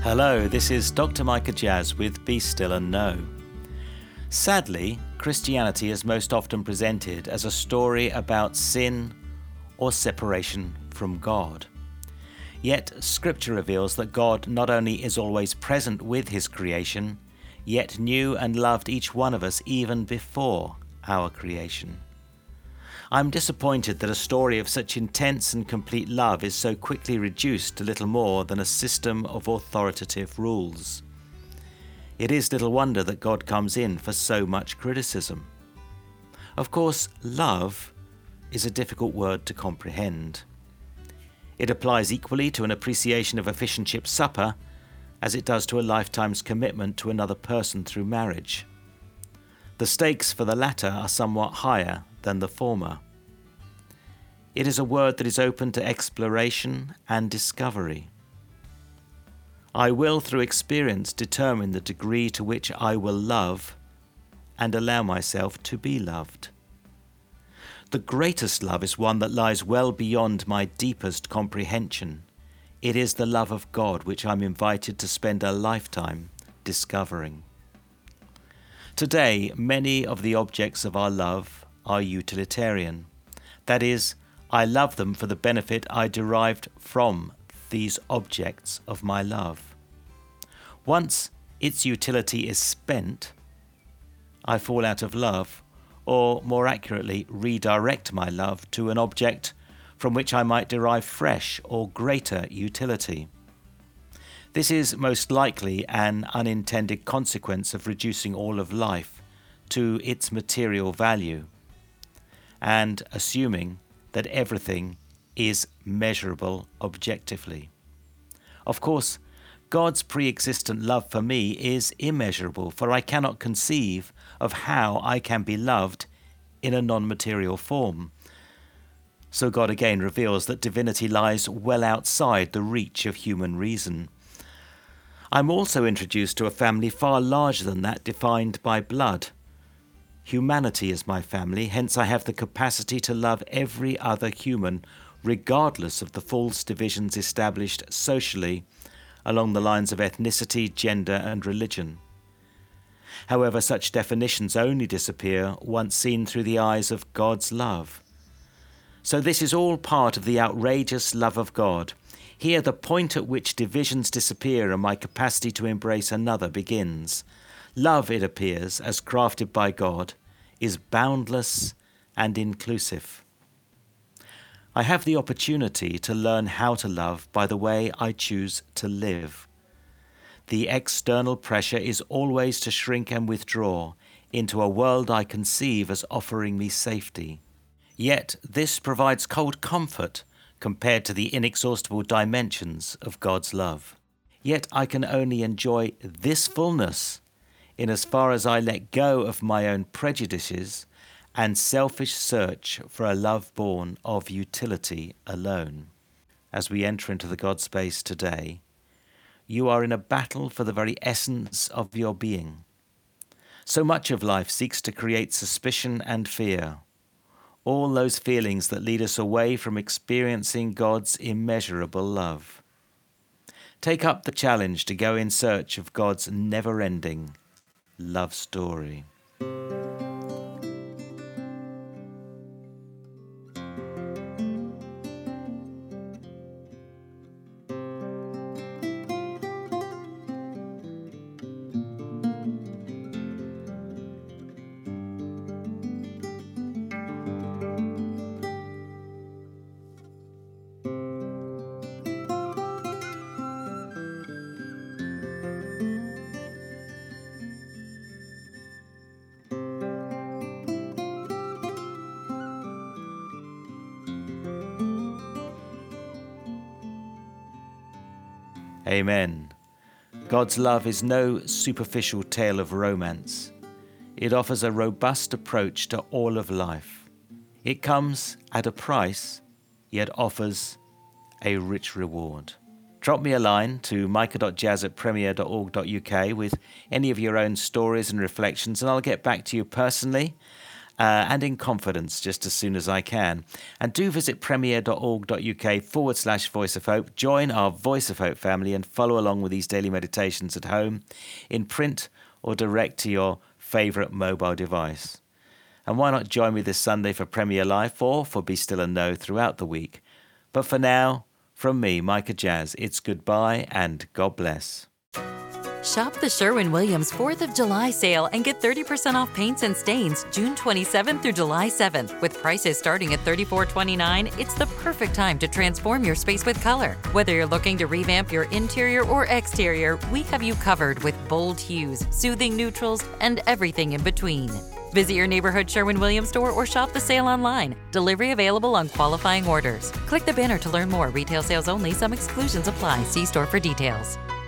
Hello, this is Dr. Micah Jazz with Be Still and Know. Sadly, Christianity is most often presented as a story about sin or separation from God. Yet, Scripture reveals that God not only is always present with His creation, yet knew and loved each one of us even before our creation. I'm disappointed that a story of such intense and complete love is so quickly reduced to little more than a system of authoritative rules. It is little wonder that God comes in for so much criticism. Of course, love is a difficult word to comprehend. It applies equally to an appreciation of a fish and chip supper as it does to a lifetime's commitment to another person through marriage. The stakes for the latter are somewhat higher than the former. It is a word that is open to exploration and discovery. I will, through experience, determine the degree to which I will love and allow myself to be loved. The greatest love is one that lies well beyond my deepest comprehension. It is the love of God which I'm invited to spend a lifetime discovering. Today, many of the objects of our love are utilitarian. That is, I love them for the benefit I derived from these objects of my love. Once its utility is spent, I fall out of love, or more accurately, redirect my love to an object from which I might derive fresh or greater utility. This is most likely an unintended consequence of reducing all of life to its material value and assuming that everything is measurable objectively. Of course, God's pre-existent love for me is immeasurable, for I cannot conceive of how I can be loved in a non-material form. So God again reveals that divinity lies well outside the reach of human reason. I'm also introduced to a family far larger than that, defined by blood. Humanity is my family, hence I have the capacity to love every other human, regardless of the false divisions established socially along the lines of ethnicity, gender, and religion. However, such definitions only disappear once seen through the eyes of God's love. So this is all part of the outrageous love of God. Here, the point at which divisions disappear and my capacity to embrace another begins. Love, it appears, as crafted by God, is boundless and inclusive. I have the opportunity to learn how to love by the way I choose to live. The external pressure is always to shrink and withdraw into a world I conceive as offering me safety. Yet this provides cold comfort compared to the inexhaustible dimensions of God's love. Yet I can only enjoy this fullness in as far as I let go of my own prejudices and selfish search for a love born of utility alone. As we enter into the God space today, you are in a battle for the very essence of your being. So much of life seeks to create suspicion and fear, all those feelings that lead us away from experiencing God's immeasurable love. Take up the challenge to go in search of God's never-ending love story. Amen. God's love is no superficial tale of romance. It offers a robust approach to all of life. It comes at a price, yet offers a rich reward. Drop me a line to micah.jazz@premier.org.uk with any of your own stories and reflections, and I'll get back to you personally. and in confidence just as soon as I can. And do visit premier.org.uk/Voice of Hope. Join our Voice of Hope family and follow along with these daily meditations at home, in print or direct to your favourite mobile device. And why not join me this Sunday for Premier Life or for Be Still and Know throughout the week. But for now, from me, Micah Jazz, it's goodbye and God bless. Shop the Sherwin-Williams 4th of July sale and get 30% off paints and stains June 27th through July 7th. With prices starting at $34.29, it's the perfect time to transform your space with color. Whether you're looking to revamp your interior or exterior, we have you covered with bold hues, soothing neutrals, and everything in between. Visit your neighborhood Sherwin-Williams store or shop the sale online. Delivery available on qualifying orders. Click the banner to learn more. Retail sales only. Some exclusions apply. See store for details.